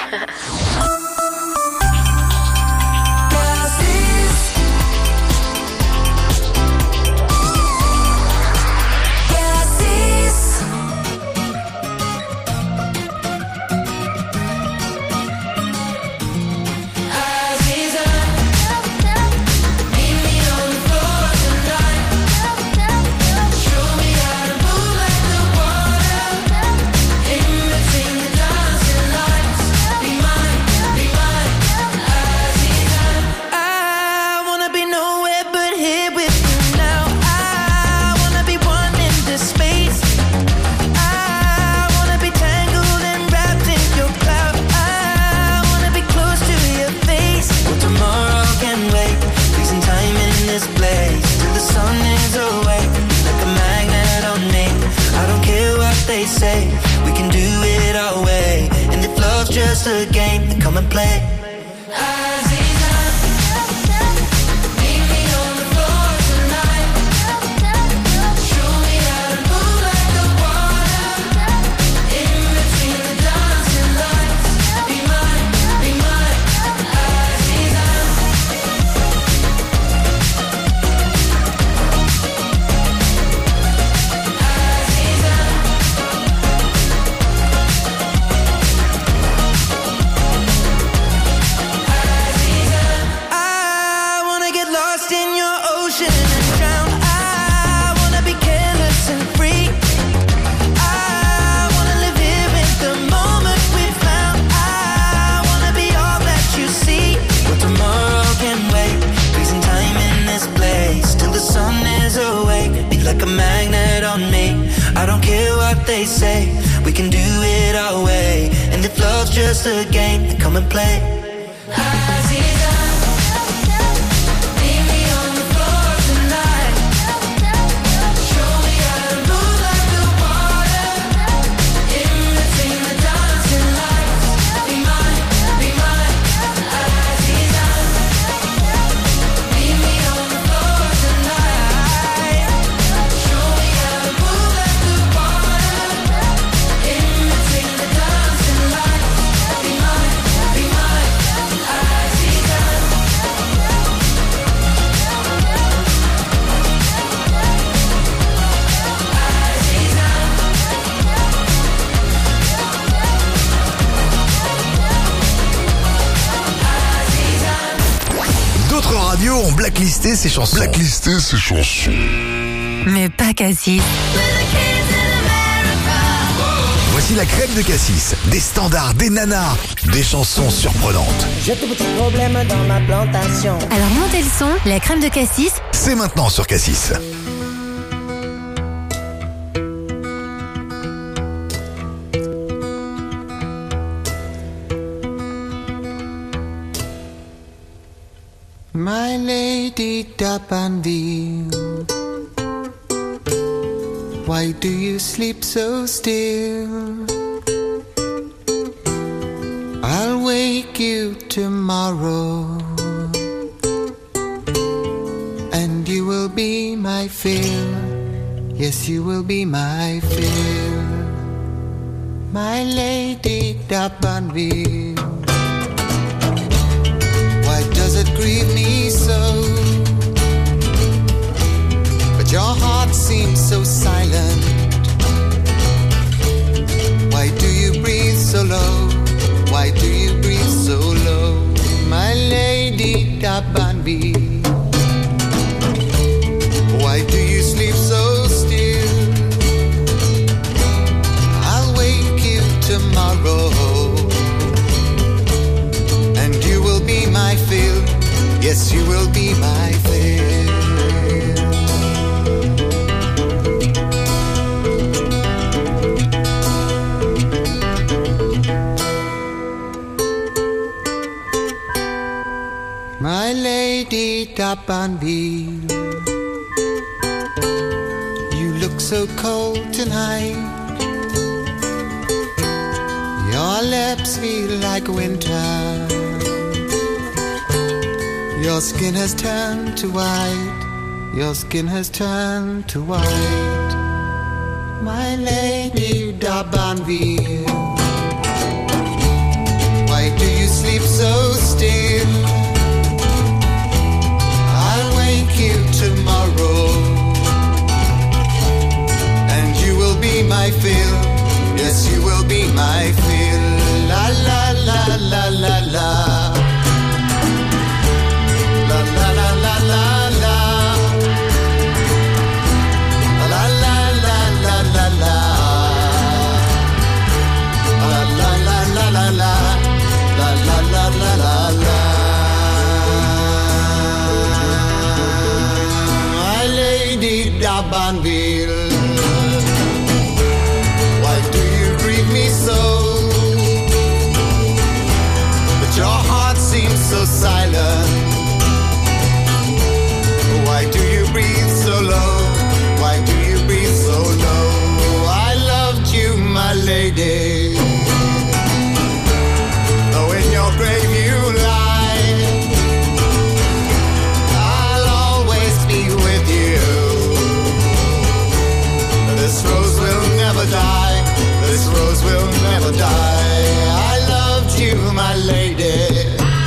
Just a game, come and play. They say we can do it our way, and if love's just a game, then come and play. Ont blacklisté ses chansons. Mais pas Cassis. Voici la crème de Cassis. Des standards, des nanars, des chansons surprenantes. J'ai tout petit problème dans ma plantation. Alors montez le son, la crème de Cassis. C'est maintenant sur Cassis. My lady D'Abanville, why do you sleep so still? I'll wake you tomorrow, and you will be my fill. Yes, you will be my fill. My lady D'Abanville, does it grieve me so? But your heart seems so silent. Why do you breathe so low? Why do you breathe so low? My lady D'Abanville, why do you sleep so still? I'll wake you tomorrow, be my fill. Yes, you will be my fill. My lady D'Abanville, you look so cold tonight. Your lips feel like winter. Your skin has turned to white. Your skin has turned to white. My lady D'Abanville, why d'Abanville. Why do you grieve me so? But your heart seems so silent. Why do you breathe so low? Why do you breathe so low? I loved you, my lady. Though in your grave you lie, I'll always be with you. This rose will never die. This rose will never die. I loved you, my lady.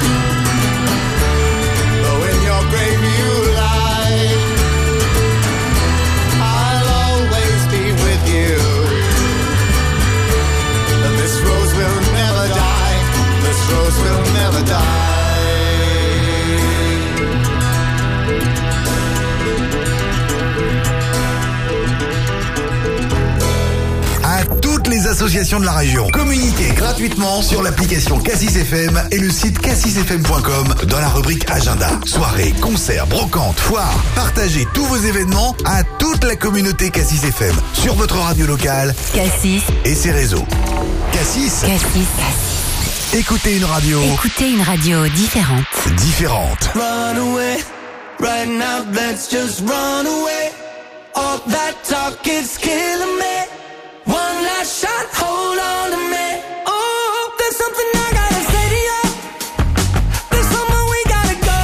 Though in your grave you lie, I'll always be with you. This rose will never die. This rose will never die. À toutes les associations de la région, communiquez gratuitement sur l'application Cassis FM et le site cassisfm.com dans la rubrique agenda. Soirées, concerts, brocantes, foires, partagez tous vos événements à toute la communauté Cassis FM sur votre radio locale Cassis. et ses réseaux. Cassis, Cassis. écoutez une radio Écoutez une radio différente. différente. Run away, right now, let's just run away. All that talk is killing me. One last shot, hold on to me. Oh, there's something I gotta say to you. There's somewhere we gotta go.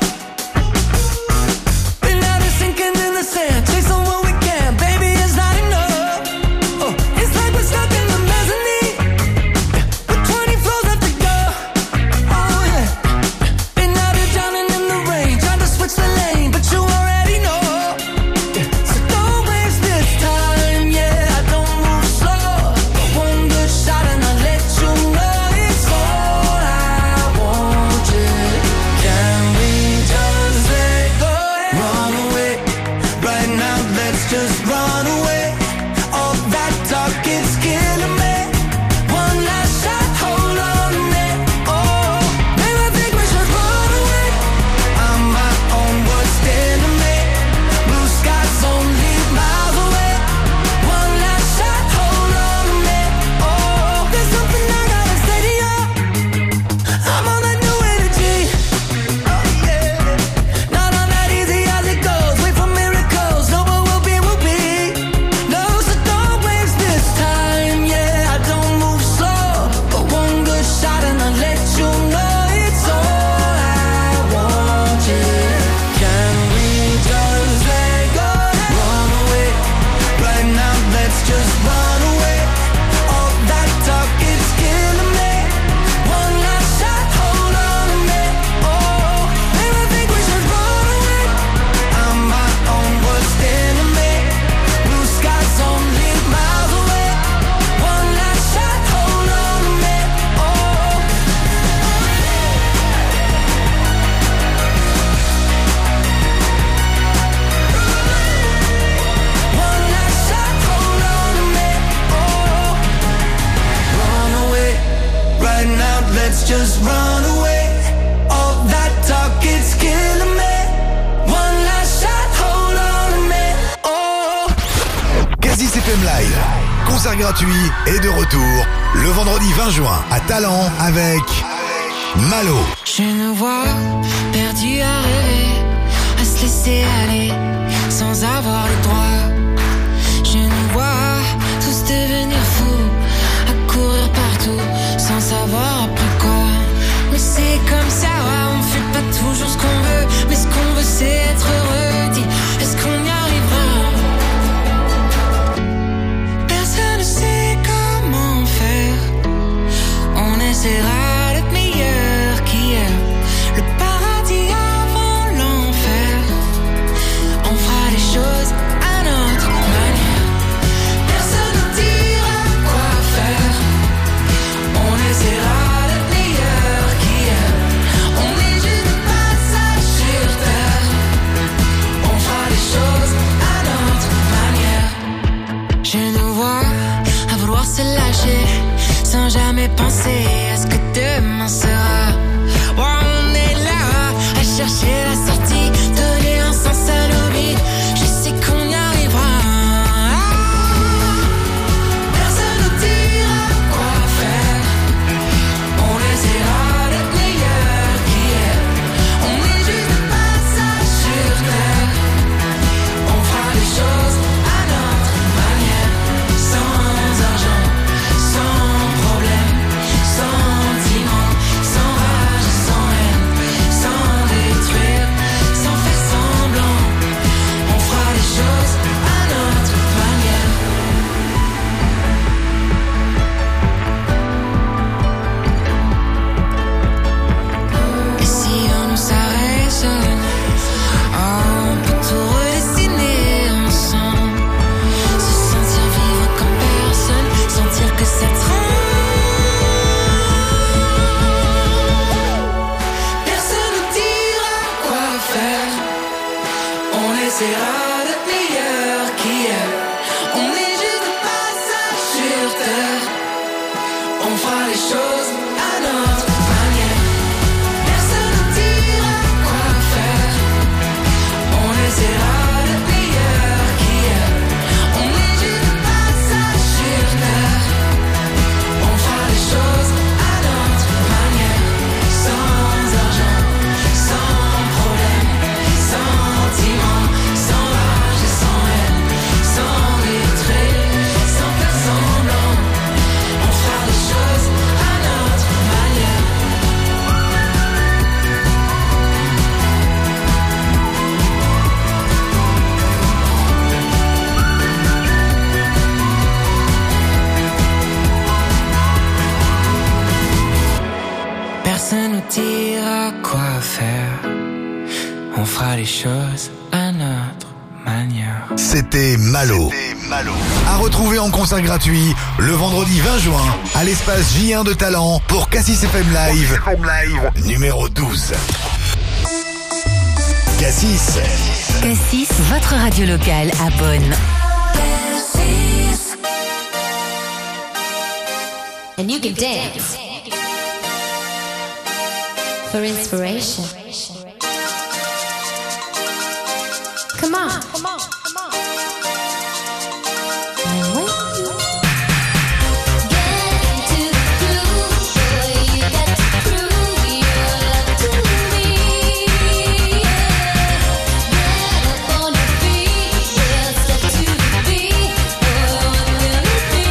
Been out of sinking in the sand, chasing what we can, baby, it's not enough. Oh, it's like we're stuck in the mezzanine, with 20 floors left to go. Oh yeah, been out of drowning in the rain, trying to switch the lane, but you already know. So don't waste this time, yeah, I don't move slow. One good shot and I'll let you know it's all I want, yeah. Can we just let go and run away? Right now, let's just run away. All that talk, it's killing me. One last shot, hold on to me. Oh, maybe I think we should run away. I'm my own worst enemy. Blue skies only miles away. One last shot, hold on to me. Oh, there's something I gotta say to you. I'm on that new energy. Oh yeah, not on that easy as it goes. Wait for miracles. No, but we'll be. No, so don't waste this time. Yeah, I don't move slow, but one good shot and I'll let you know it's all I want. Yeah, can we just let go and run away? Right now, let's just run away. All that talk, it's killing me. One last shot, hold on to me. Oh, maybe I think we should run away. I'm my own worst enemy. Blue skies only miles away. One last shot, hold on to me. Oh, one last shot, hold on to me. Oh, run away. Right now, let's just run away. All that talk, it's killing me. One last shot, hold on to me. Oh. Cassis FM Live, concert gratuit est de retour le vendredi 20 juin à Talent avec Malo. Je nous vois perdus à rêver, à se laisser aller sans avoir le droit. Je nous vois tous devenir fous, à courir partout sans savoir après quoi. Mais c'est comme ça, on fait pas toujours ce qu'on veut, mais ce qu'on veut c'est être heureux. Dis, est-ce qu'on y arrivera? Personne ne sait comment faire. On essaiera d'être meilleur qu'hier. Le paradis avant l'enfer. On fera les choses à notre manière. Personne ne dira quoi faire. On essaiera nous dira quoi faire. On fera les choses à notre manière. C'était Malo. À retrouver en concert gratuit le vendredi 20 juin à l'espace J1 de Talent pour Cassis FM Live numéro 12. Cassis. Cassis, votre radio locale à Bonn. And you can dance for inspiration. Come on, come on, come on. I'm waiting. Get into the groove, boy. You got to prove your love to me. Get up on your feet, yeah, step to the beat. Boy, what will it be?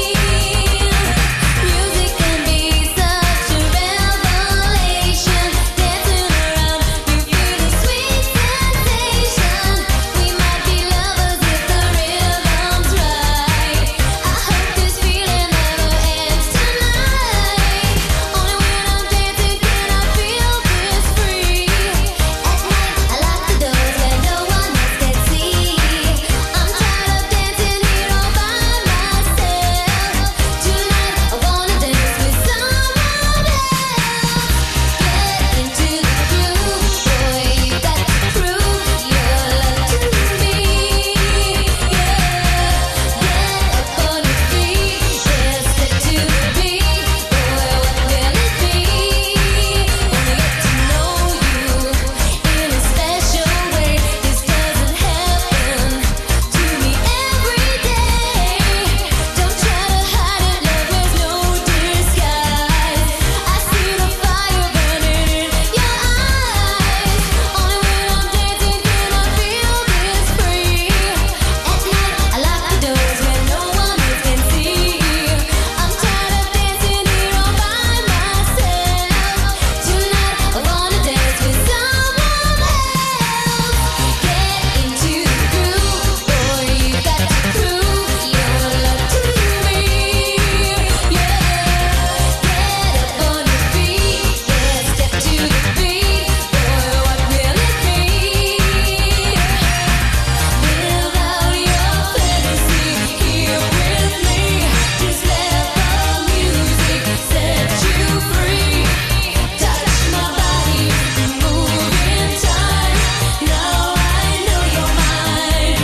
Music can be such a revelation. Dancing around, you feel the sweet sensation. We might be lovers if the rhythm's right. I hope this feeling never ends tonight. Only when I'm dancing can I feel this free. At night I lock the doors where no one else can see. I'm tired of dancing here all by myself. Tonight I wanna dance with someone else. Get into the groove, boy. You got to prove your love to me. Yeah, get up on your feet, yeah, step to the beat. Boy, what will it be? Wanna get to know you in a special way. This doesn't happen to me every day. Don't try to hide it, love wears no disguise. I see the fire burning in your eyes. Only when I'm dancing can I feel this free. At night I lock the doors where no one else can see. I'm tired of dancing here all by myself. Tonight I wanna dance with someone else. Get into the groove, boy. You got to prove your love to me. Yeah, get up on your feet, yeah, step to the beat. Boy, what will it be? Live out your fantasy here with me. Just let the music set you free. Touch my body, move in time. Now I know you're mine.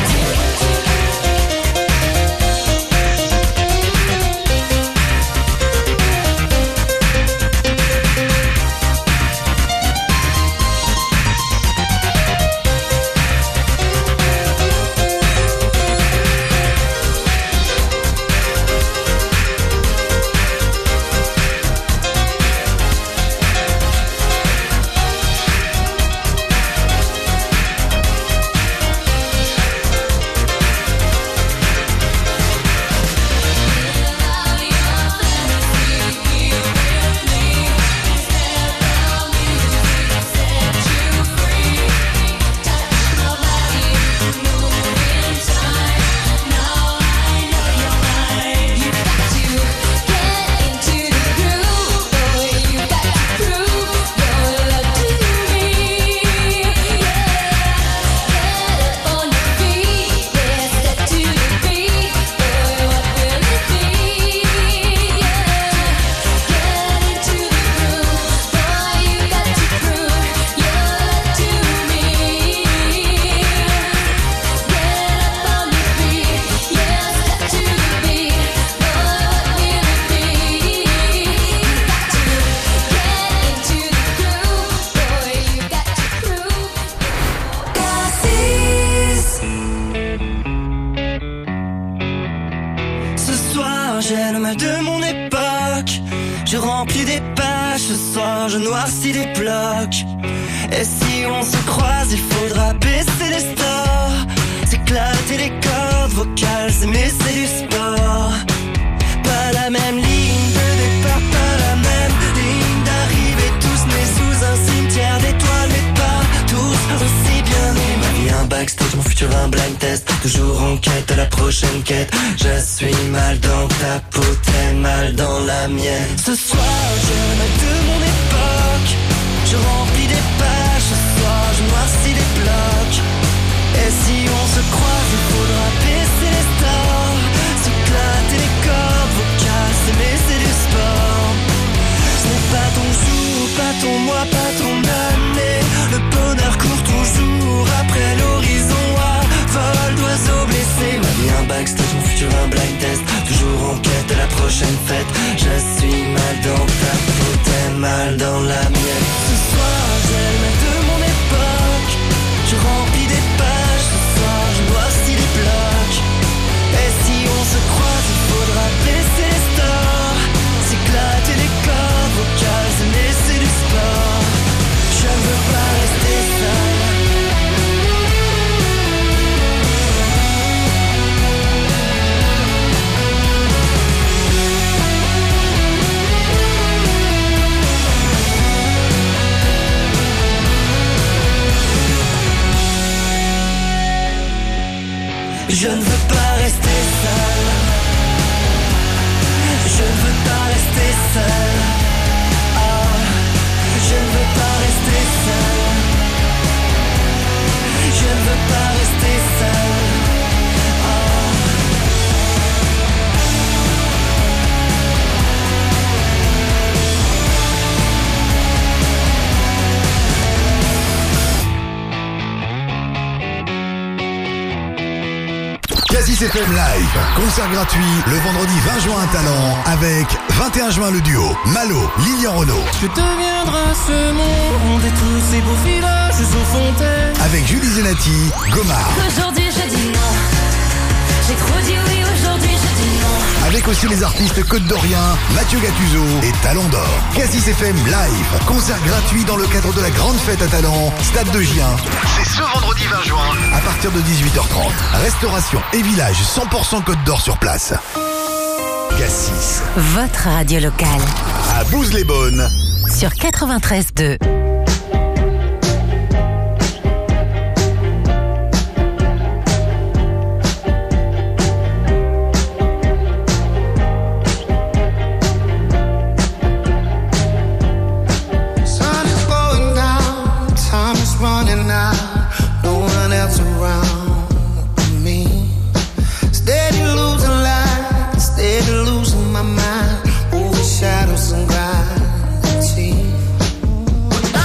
Ce soir, j'ai le mal de mon époque. Je remplis des pages, ce soir, je noircis des blocs. Et si on se croise, il faudra baisser les stores. S'éclater les cordes vocales, s'aimer c'est du sport. Pas la même ligne de départ, pas la même ligne d'arrivée. Tous nés sous un cimetière d'étoiles, mais pas tous aussi bien nés. Ma vie un backstage, mon futur un blind test. Toujours en quête de la prochaine quête. Je suis mal dans ta peau, t'es mal dans la mienne. Ce soir, je me de mon époque. ton mois, pas ton année. Le bonheur court toujours après l'horizon. Vol d'oiseaux blessés. Ma vie un backstage, mon futur un blind test. Toujours en quête de la prochaine fête. Je suis mal dans ta peau, t'es mal dans la mienne. Ce soir j'aime de mon époque. Je remplis des pages. Ce soir je noircis les blocs. Et si on se croise, il faudra baisser les stores. S'éclater les corps vocales et laisser du sport. Je ne veux pas rester seul. Je ne veux pas rester seul. Je ne veux pas rester seul. Ah, je ne veux pas rester seul. Je ne veux pas rester seul. Cassis FM Live, concert gratuit le vendredi 20 juin à Talent avec 21 juin le duo Malo, Lilian Renaud. Que deviendra ce monde et tous ces beaux villages aux fontaines. Avec Julie Zenati, Gomard. Aujourd'hui je dis non. J'ai trop dit oui, aujourd'hui je dis non. Avec aussi les artistes Côte d'Orient, Mathieu Gattuso et Talent d'Or. Cassis FM Live, concert gratuit dans le cadre de la grande fête à Talent, Stade de Gien. C'est ce vendredi 20 juin à partir de 18h30. Restauration et village 100% Côte d'Or sur place. Cassis. Votre radio locale. À Bouz-les-Beaunes. Sur 93.2. Shadows and gravity.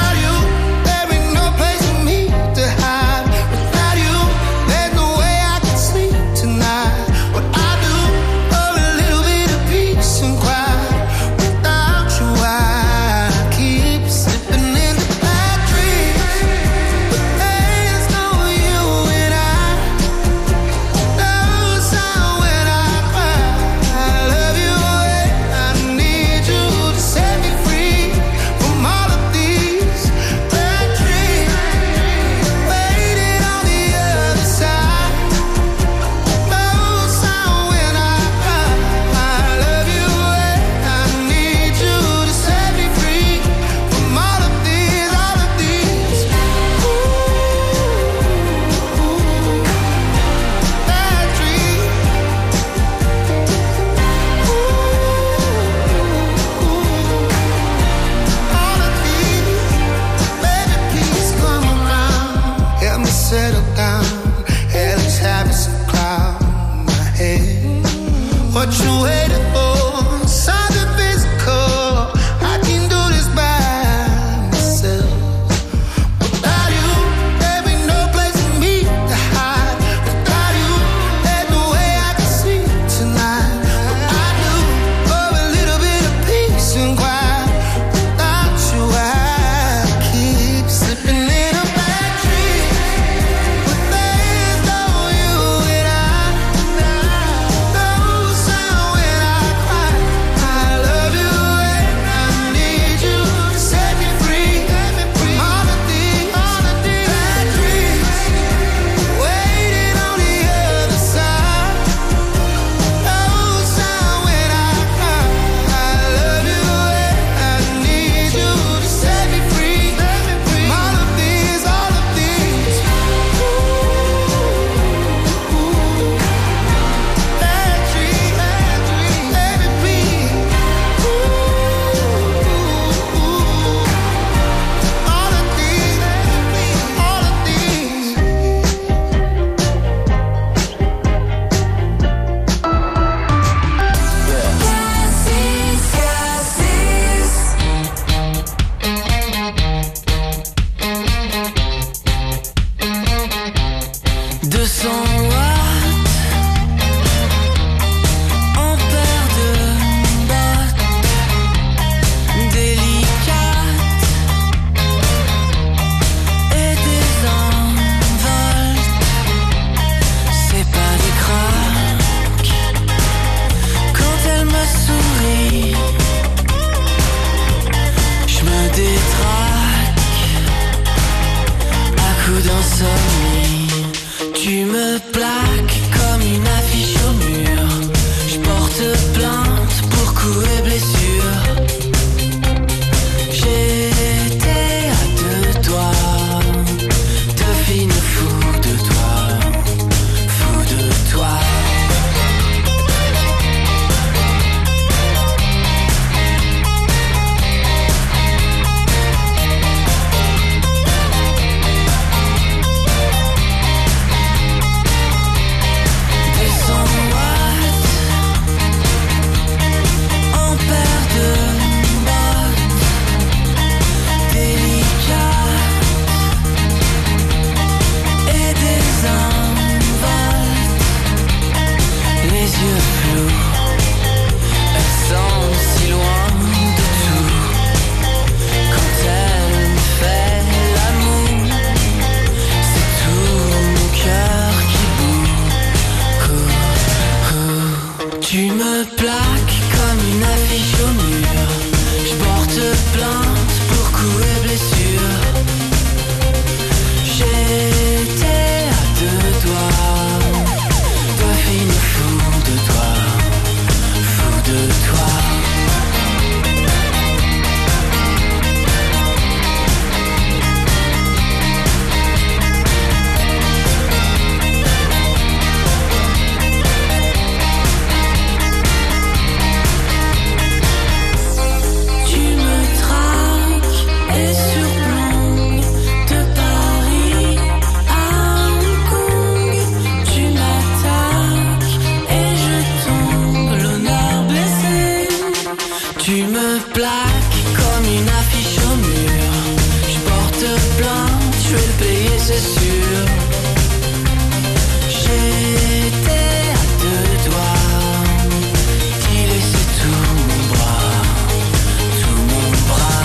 insomnie. Tu me plaques comme une affiche au mur. Je porte plainte pour coups et blessures. J'étais à deux doigts de finir fou de toi, fou de toi. Tu me plaques comme une affiche au mur. Je porte plainte pour coups et blessures. J'étais à deux doigts de finir fou de toi, fou de toi. Tu me plaques comme une affiche au mur. Je porte plainte, je vais le payer, c'est sûr. J'étais à deux doigts d'y laisser tout mon bras, tout mon bras.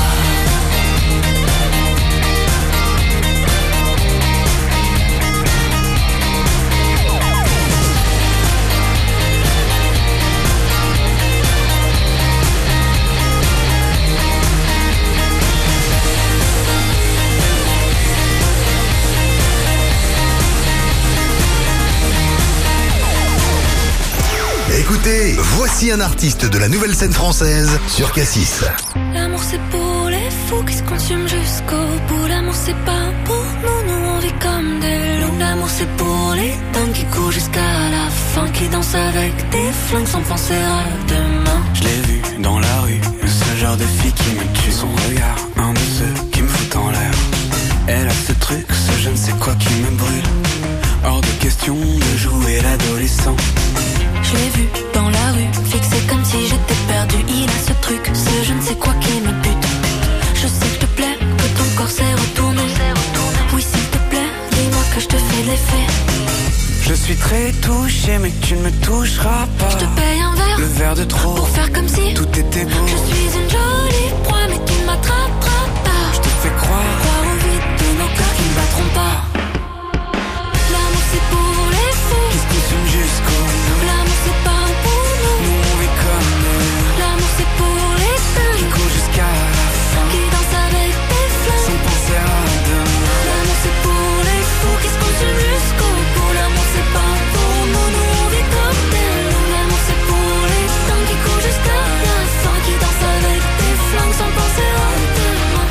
Écoutez, voici un artiste de la nouvelle scène française sur Cassis. L'amour c'est pour les fous qui se consument jusqu'au bout. L'amour c'est pas pour nous, nous on vit comme des loups. L'amour c'est pour les dingues qui courent jusqu'à la fin, qui dansent avec des flingues sans penser à demain. Je l'ai vu dans la rue, ce genre de fille qui me tue. Son regard, un de ceux qui me fout en l'air. Elle a ce truc, ce je ne sais quoi qui me brûle. Hors de question de jouer l'adolescent. Je l'ai vu dans la rue, fixé comme si j'étais perdu. Il a ce truc, ce je ne sais quoi qui me bute. Je sais que je te plais, que ton corps s'est retourné. Oui s'il te plaît, dis-moi que je te fais de l'effet. Je suis très touché mais tu ne me toucheras pas. Je te paye un verre, le verre de trop, pour faire comme si tout était beau. Je suis une jolie proie mais tu ne m'attraperas pas. Je te fais croire au vide de nos cœurs qui ne battront pas. L'amour c'est pour les fous qui se consument jusqu'au bout. L'amour c'est pas pour nous, nous on vit comme nous. L'amour c'est pour les dingues qui courent jusqu'à la fin, qui dansent avec des flingues sans penser à demain. L'amour c'est pour les fous qui se consument jusqu'au bout. L'amour c'est pas pour nous, nous on vit comme des loups. L'amour c'est pour les dingues qui courent jusqu'à la fin, qui dansent avec des flingues sans penser à demain.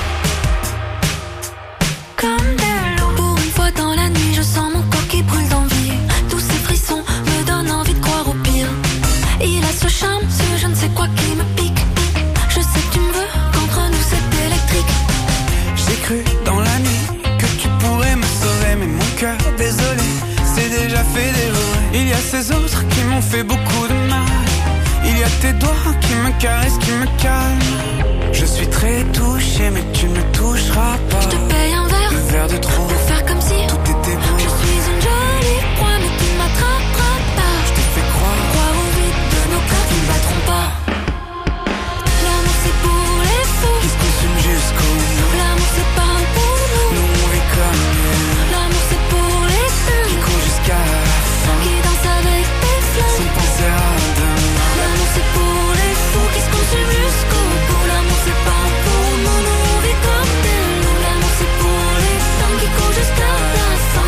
Comme des loups. Pour une fois dans la nuit, je sens mon corps qui brûle d'envie. Tous ces frissons me donnent envie de croire au pire. Il a ce charme, ce je ne sais quoi qui me pique. Je sais que tu me veux, qu'entre nous c'est électrique. J'ai cru dans la nuit que tu pourrais me sauver, mais mon cœur, désolé, c'est déjà fait dévorer. Il y a ces autres qui m'ont fait beaucoup de mal. Il y a tes doigts qui me caressent, qui me calment. Je suis très touché mais tu ne me toucheras pas. Je te paye un verre, le verre de trop, pour faire comme si tout était beau. Je suis une jolie proie mais tu ne m'attraperas pas. Je te fais croire au vide de nos cœurs qui ne battront pas. L'amour c'est pour les fous qui se consument jusqu'au bout. L'amour c'est pas pour nous, nous on vit comme nous. L'amour c'est pour les dingues qui courent jusqu'à la fin, qui dansent avec des flingues sans penser à demain. L'amour c'est pour les fous qui se consument jusqu'au bout. L'amour c'est pas pour nous, nous on vit comme des loups. L'amour c'est pour les dingues qui courent jusqu'à la fin,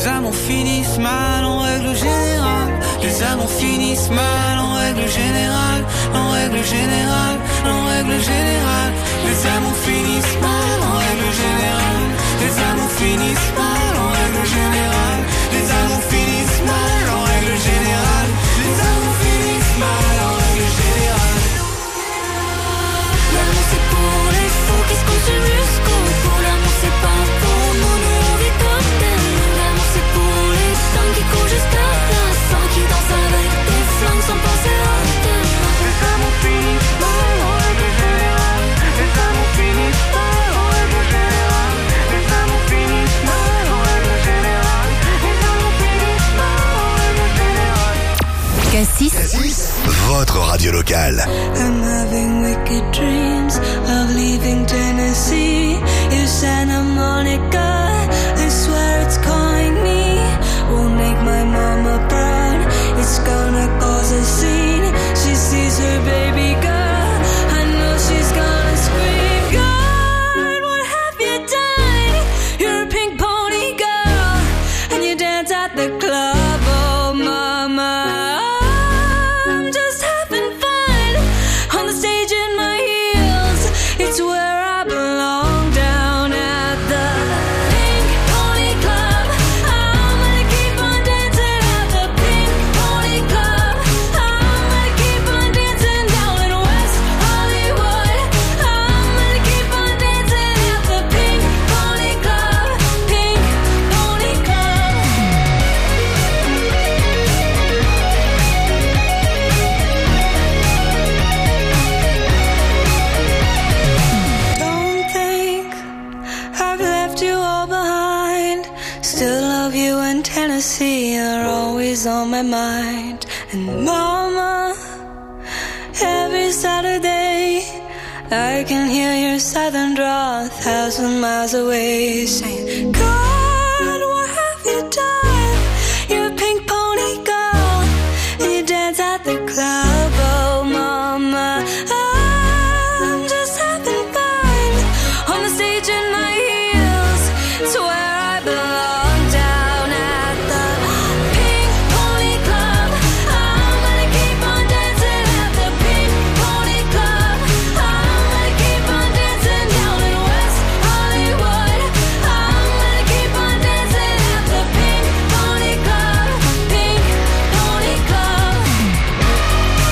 Les amours finissent mal en règle générale. Les amours finissent mal en règle générale. En règle générale, en règle générale. Les amours finissent mal en règle générale. Les amours finissent mal en règle générale. Les amours finissent mal en règle générale. Les amours finissent mal en règle générale. L'amour c'est pour les fous qui se consument jusqu'au bout. L'amour c'est pas pour nous, nous on vit comme des loups. L'amour c'est pour les dingues qui courent jusqu'à la fin, qui dansent avec des flingues sans penser à demain. Les amours finissent mal en règle générale. Les amours finissent mal en règle générale. Les amours finissent mal en règle générale. Les amours finissent mal en règle générale. Cassis, votre radio locale. I'm having wicked dreams of leaving Tennessee. You Santa Monica, I swear it's calling me. Won't make my mama proud, it's gonna cause a scene. She sees her baby girl, I know she's gonna scream. God, what have you done? You're a pink pony girl, and you dance at the club, oh mama. I'm just having fun on the stage in my heels. It's where I belong, down at the Pink Pony Club. I'm gonna keep on dancing at the Pink Pony Club. I'm gonna keep on dancing down in West Hollywood. I'm gonna keep on dancing at the Pink Pony Club. Pink Pony Club. Don't think I've left you all behind. Still love you in Tennessee, you're always on my mind. And mama, every Saturday I can hear your southern drawl 1,000 miles away, saying, God, what have you done? You're a pink pony girl, and you dance at the club, oh mama. I'm just having fun on the stage in my heels. It's where I belong, down at the Pink Pony Club. I'm gonna keep on dancing at the Pink Pony Club. I'm gonna keep on dancing down in West Hollywood. I'm gonna keep on dancing at the Pink Pony Club. Pink Pony Club.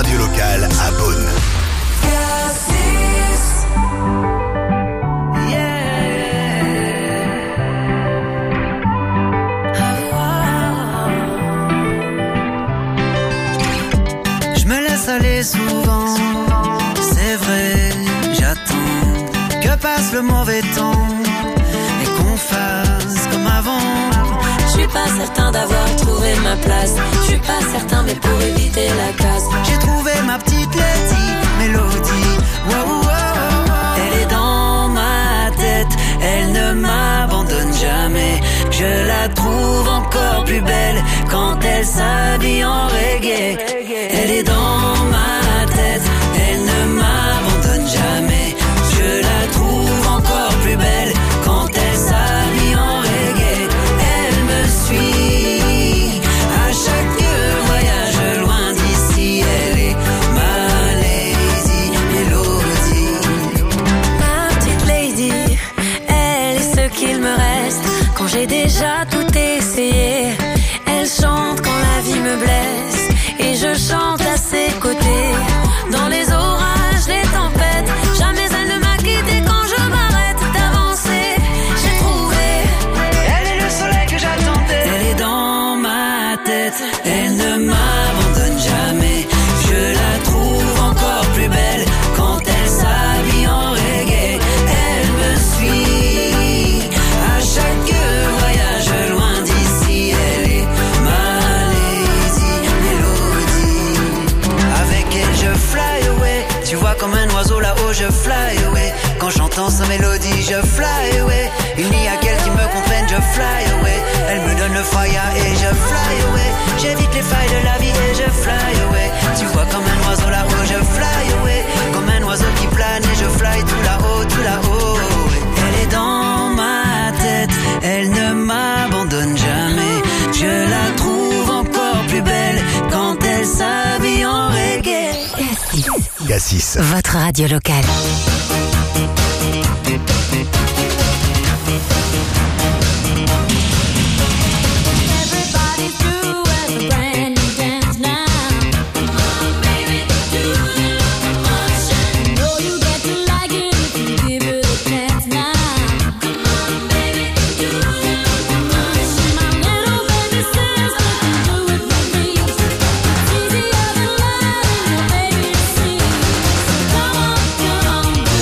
radio locale à Beaune. Je me laisse aller souvent, c'est vrai, j'attends que passe le mauvais temps et qu'on fasse comme avant. Je suis pas certain d'avoir trouvé ma place. Je suis pas certain, mais pour éviter la casse, J'ai trouvé ma petite Lady Mélodie. Wow, wow, wow. Elle est dans ma tête, elle ne m'abandonne jamais. Je la trouve encore plus belle quand elle s'habille en reggae. Elle est dans ma tête, elle ne m'abandonne jamais. Je la trouve encore plus belle quand elle s'habille en reggae. Elle me suit à chaque voyage loin d'ici. Elle est ma Lady Mélodie. ma petite lady. Elle est ce qu'il me reste quand j'ai déjà tout essayé. Elle chante quand la vie me blesse et je chante à ses côtés. Dans les orages, les tempêtes, jamais elle ne m'a quitté quand je m'arrête d'avancer. J'ai trouvé, Elle est le soleil que j'attendais. Elle est dans ma tête, elle ne m'abandonne jamais. Je la trouve encore plus belle quand elle s'habille en reggae. Elle me suit à chaque voyage loin d'ici. Elle est ma Lady Mélodie. Avec elle je fly away. Tu vois comme un oiseau là-haut je fly away. Quand j'entends sa mélodie je fly away. Il n'y a qu'elle qui me comprenne, je fly away. Elle me donne le fire et je fly away. J'évite les failles de la vie et je fly away. Tu vois comme un oiseau là-haut je fly away. Comme un oiseau qui plane et je fly tout là-haut, tout là-haut. Elle est dans ma tête, elle ne m'abandonne jamais. Je la trouve encore plus belle quand elle s'habille en reggae. Cassis. Votre radio locale. everybody's doing a brand new dance now. Come on, baby, do the motion. You know you get to like it if you give it a chance now. Come on, baby, do the motion. My little baby says I can do it with me. It's easier than learning your baby to sing. So come on,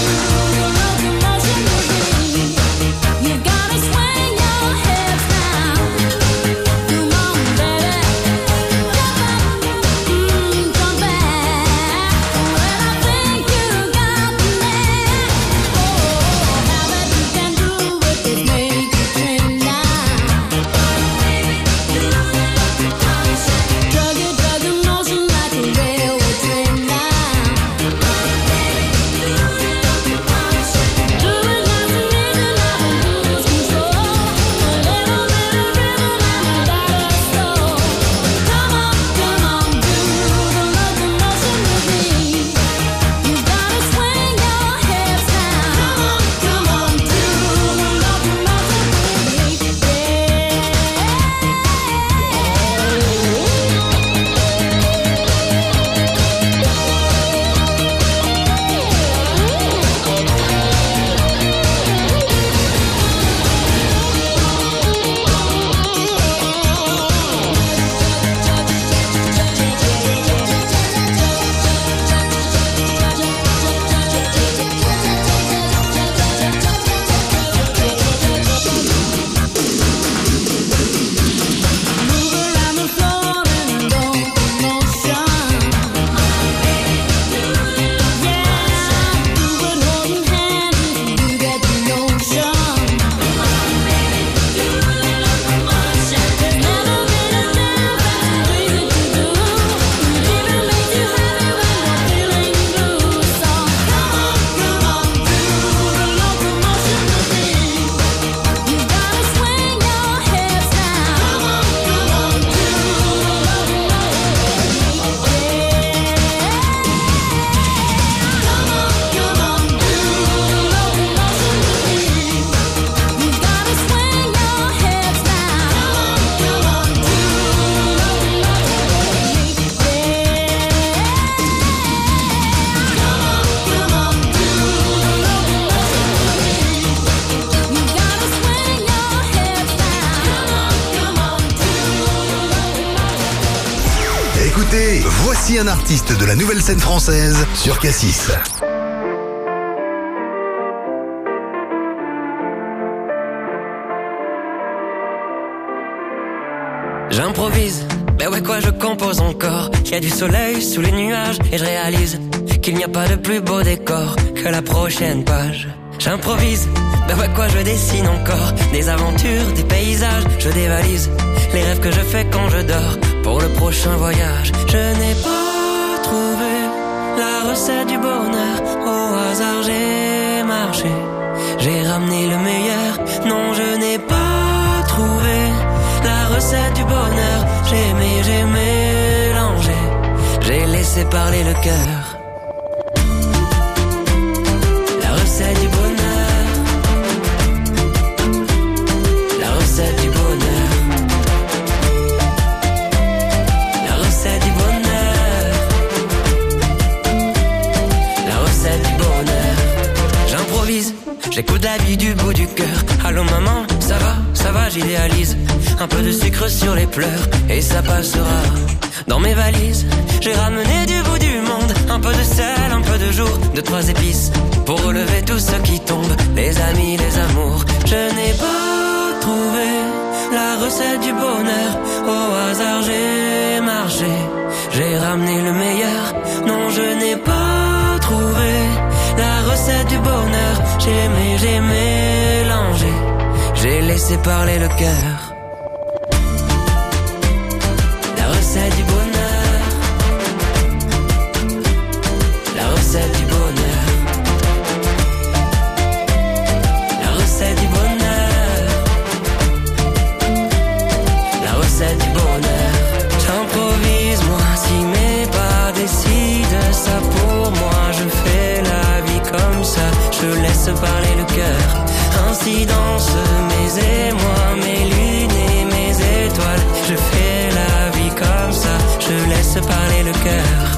Écoutez, voici un artiste de la nouvelle scène française sur Cassis. J'improvise, mais ouais quoi je compose encore. Y a du soleil sous les nuages et je réalise qu'il n'y a pas de plus beau décor que la prochaine page. J'improvise, mais ouais quoi je dessine encore des aventures, des paysages, je dévalise les rêves que je fais quand je dors pour le prochain voyage. Je n'ai pas trouvé la recette du bonheur, au hasard j'ai marché, j'ai ramené le meilleur. Non, je n'ai pas trouvé la recette du bonheur, j'ai mélangé, j'ai laissé parler le cœur. La recette du bonheur, la recette du bonheur, la recette du bonheur, la recette du bonheur. J'improvise, j'écoute la vie du bout du cœur. Allô maman, ça va, j'idéalise. Un peu de sucre sur les pleurs et ça passera. Dans mes valises, j'ai ramené du bout du monde un peu de sel, un peu de jour, 2-3 épices pour relever tout ce qui tombe, les amis, les amours. Je n'ai pas trouvé la recette du bonheur, au hasard j'ai marché, j'ai ramené le meilleur. Non, je n'ai pas trouvé la recette du bonheur, j'ai mélangé, j'ai laissé parler le cœur. La recette du bonheur, la recette du bonheur, la recette du bonheur, la recette du bonheur. J'improvise moi, si mes pas décident ça pour moi, je fais la vie comme ça, je laisse parler le cœur. Ainsi dansent mes émois, mes lunes et mes étoiles. Je fais la vie comme ça, je laisse parler le cœur.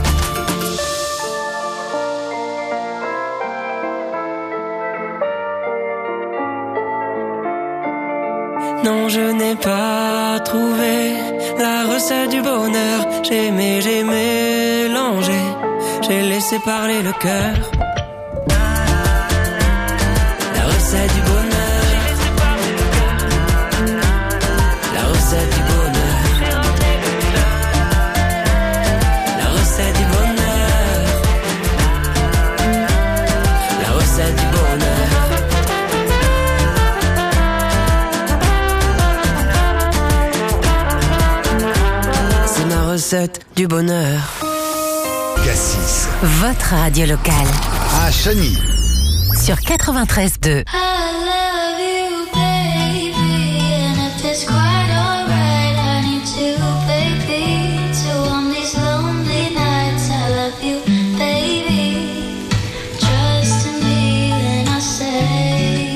Non, je n'ai pas trouvé la recette du bonheur. J'ai mélangé, j'ai laissé parler le cœur. La recette du bonheur, la recette du bonheur, la recette du bonheur, la recette du bonheur. C'est ma recette du bonheur. Cassis, Votre radio locale. à Chagny. Sur 93.2. I love you, baby, and if it's quite alright, I need to, baby, to on these lonely nights. I love you, baby, trust in me when I say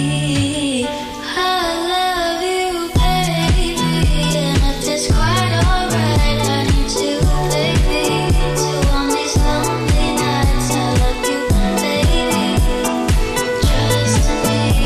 I love you, baby, and if it's quite alright, I need to, baby, to on these lonely nights. I love you, baby. Trust in me.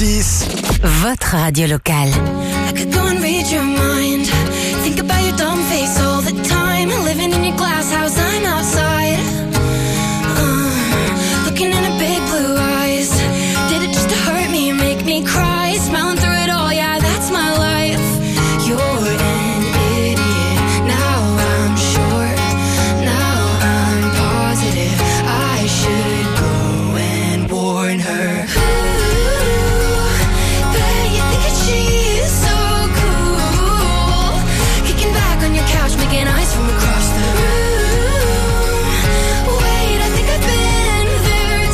6. Votre radio locale. I could go and read your mind. Think about your dumb face all the time. Living in your glass house, I'm outside. Looking in her big blue eyes. Did it just to hurt me and make me cry? Smiling through it all, yeah, that's my life. You're an idiot. Now I'm sure. Now I'm positive. I should go and warn her. Making eyes from across the room. Wait, I think I've been there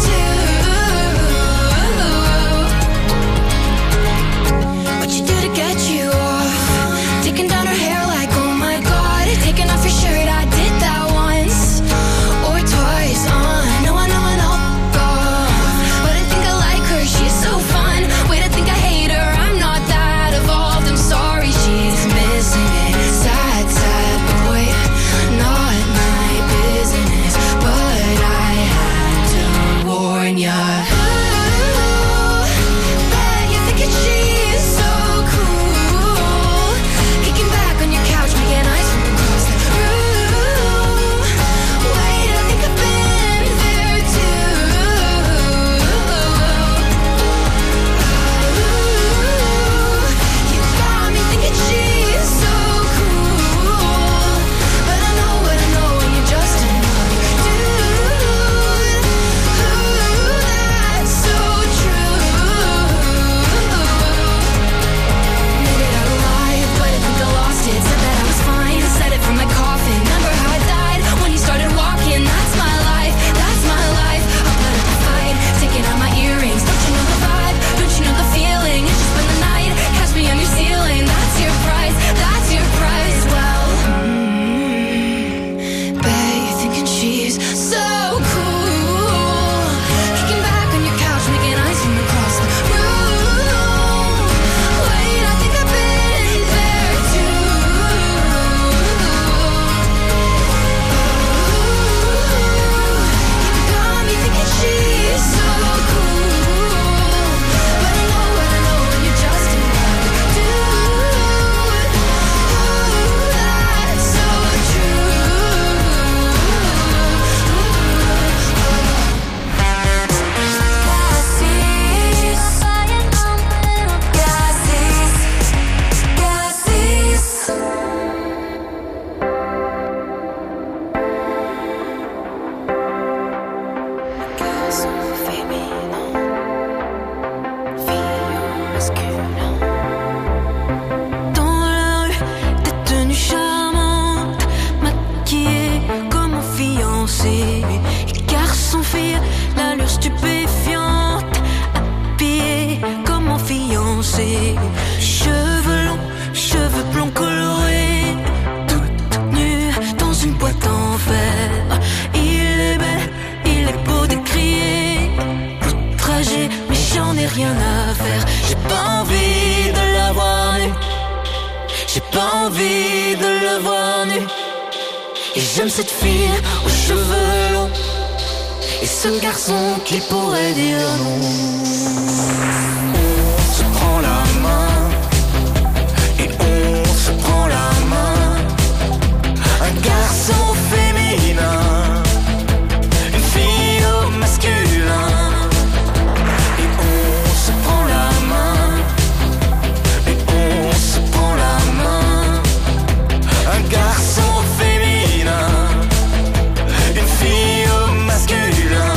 too. What you do to get you off? Taking down her hair like, oh my god. Taking off your shirt, I did that once or twice. No, I know, but I think I like her, she's so fun. Wait, I think I hate her, I'm not that evolved. I'm sorry, she's missing it. Sad, sad boy, not my business, but I had to warn ya. Ooh, bet you're thinking she's so cool. Kicking back on your couch, making eyes from across the room. Wait, I think I've been there too. You got me thinking she's so cool, but I know what I know, and you're just another dude. That's so true. Admitted I lied, but I think I lost it. Said that I was fine, said it from my coffin. Remember how I died when you started walking? That's my life, that's my life. I'll put up a fight, taking out my earrings. Don't you know the vibe? Don't you know the feeling? It's just been the night, catch me on your ceiling. That's your price, that's your price. Well, bet you're thinking she's so cool. Kicking back on your couch, making eyes from across the room. Wait, I think I've been there too. You got me thinking she's so cool, but I know what I know, and you're just another dude. That's so true. Dans la rue, des tenues charmantes, maquillées comme un fiancé. Garçon, fille, l'allure stupéfiante, habillé comme un fiancé. Cheveux longs, cheveux blonds colorés, toute nue dans une boîte en fer. Il est bel, il est beau de crier, outragé, mais j'en ai rien à faire. J'ai pas envie de la voir nue, j'ai pas envie de le voir nu. Et j'aime cette fille aux cheveux longs, et ce garçon qui pourrait dire non. On se prend la main et on se prend la main. Un garçon féminin, une fille au masculin. Et on se prend la main et on se prend la main. Un garçon féminin, une fille au masculin.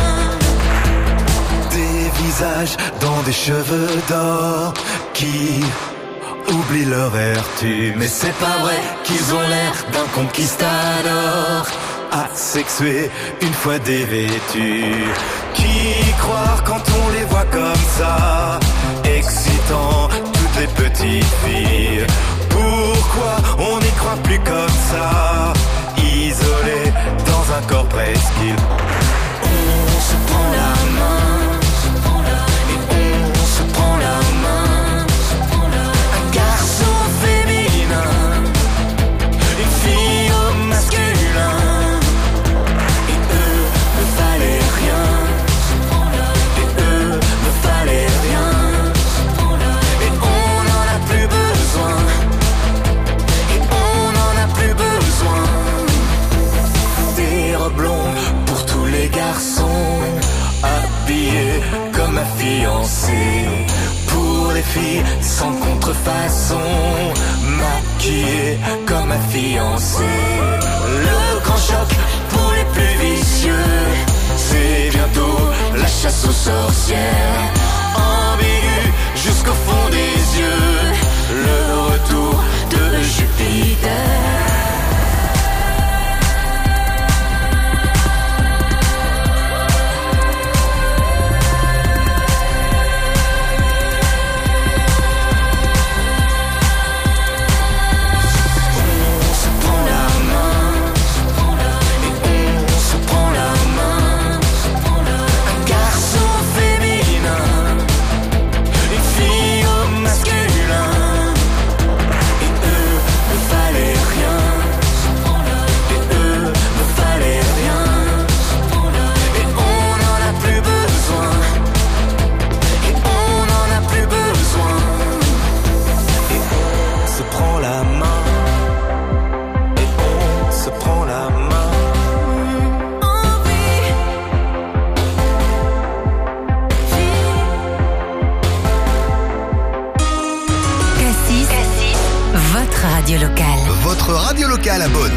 Des visages dans des cheveux d'or qui oublient leur vertu. Mais c'est pas vrai qu'ils ont l'air d'un conquistador asexué une fois dévêtus. Qui croire quand on les voit comme ça, excitant toutes les petites filles? Pourquoi on n'y croit plus comme ça, isolé dans un corps presqu'île? On se prend la main et on se prend la main. Un garçon féminin, une fille au masculin. Et eux ne valaient rien, et eux ne valaient rien. vie sans contrefaçon, maquillée comme ma fiancée. Le grand choc pour les plus vicieux, c'est bientôt la chasse aux sorcières. Ambigu jusqu'au fond des yeux, le retour de Jupiter. Radio locale. Votre radio locale à Beaune.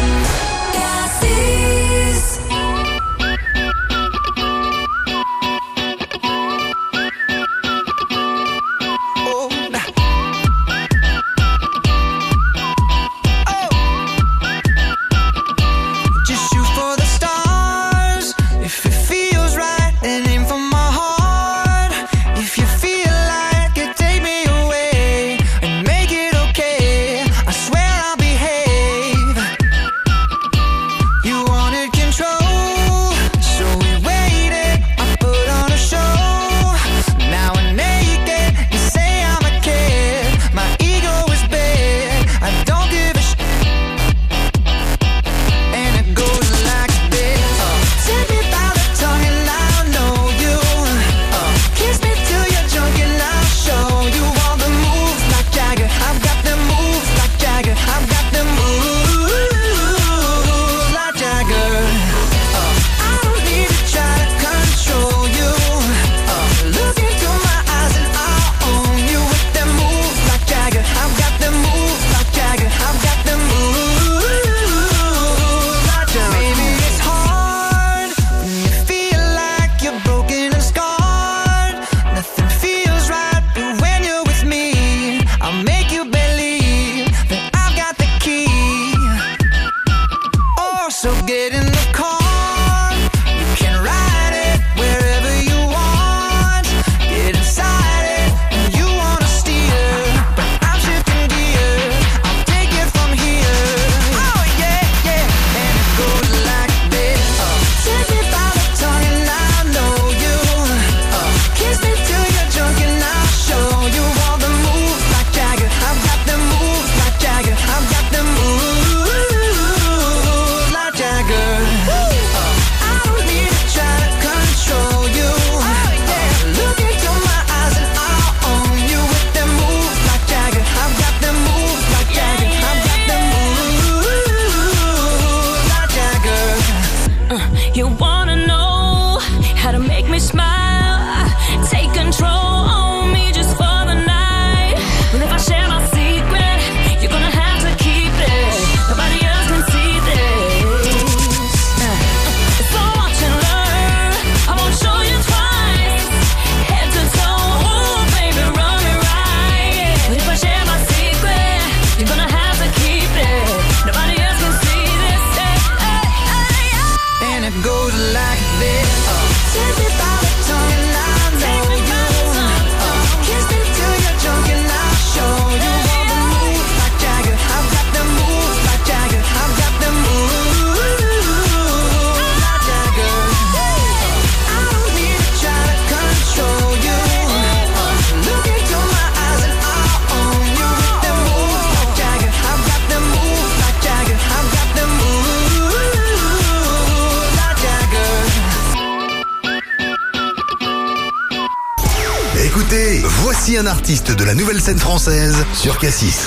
Voici un artiste de la nouvelle scène française sur Cassis.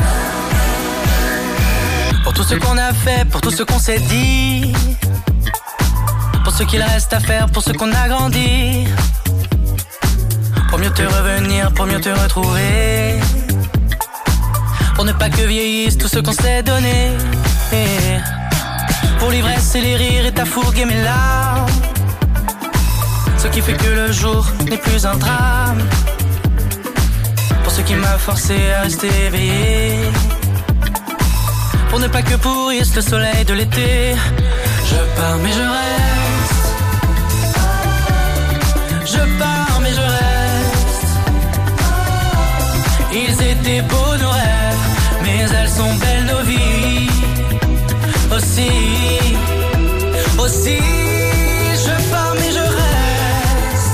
Pour tout ce qu'on a fait, pour tout ce qu'on s'est dit, ce qu'il reste à faire pour ce qu'on a grandi. Pour mieux te revenir, pour mieux te retrouver. Pour ne pas que vieillisse tout ce qu'on s'est donné. Pour l'ivresse et les rires et ta fougue et mes larmes. Ce qui fait que le jour n'est plus un drame. Pour ce qui m'a forcé à rester éveillé. Pour ne pas que pourrisse le soleil de l'été. Je pars mais je reste. Je pars mais je reste. Ils étaient beaux nos rêves, mais elles sont belles nos vies. Aussi, aussi, je pars mais je reste.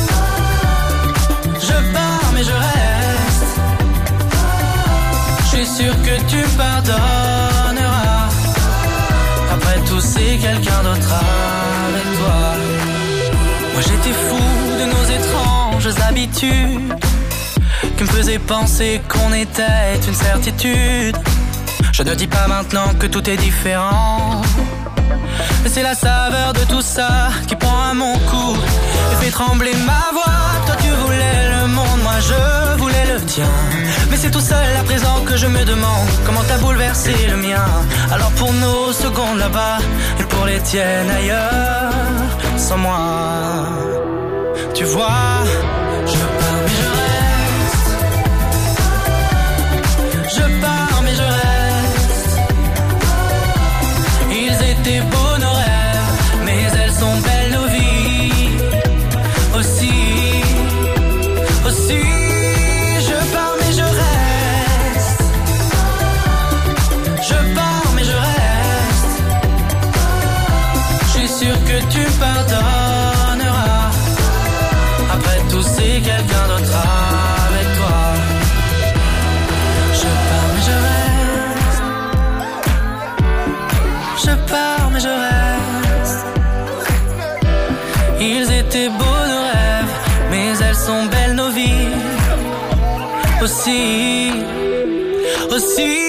Je pars mais je reste. Je suis sûr que tu pardonneras. Après tout c'est quelqu'un d'autre avec toi. Moi j'étais fou de nos étranges habitudes qui me faisaient penser qu'on était une certitude. Je ne dis pas maintenant que tout est différent, mais c'est la saveur de tout ça qui prend à mon cou et fait trembler ma voix. Toi tu voulais le monde, moi je voulais le tien. Mais c'est tout seul à présent que je me demande comment t'as bouleversé le mien. Alors pour nos secondes là-bas et pour les tiennes ailleurs, sans moi, tu vois, je pars mais je reste. Je pars mais je reste. Ils étaient beaux nos rêves, mais elles sont belles nos vies. Aussi, aussi, je pars mais je reste. Je pars mais je reste. Je suis sûr que tu pardonneras. Après tout c'est quelqu'un d'autre avec toi. Je pars mais je reste. Je pars mais je reste. Ils étaient beaux nos rêves, mais elles sont belles nos vies. Aussi, aussi.